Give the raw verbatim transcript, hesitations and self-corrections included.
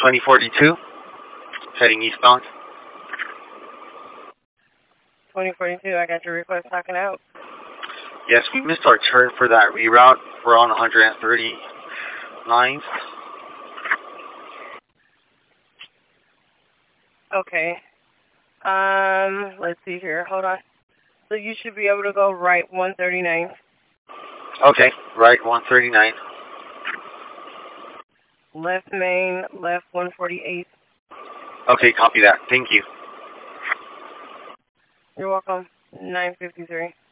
twenty forty-two, heading eastbound. twenty forty-two, I got your request talking out. Yes, we missed our turn for that reroute. We're on one thirty-ninth. Okay. Um, let's see here. Hold on. So you should be able to go right one thirty-nine. Okay, right one thirty-nine. Left main, left one forty-eight. Okay, copy that. Thank you. You're welcome. nine fifty-three.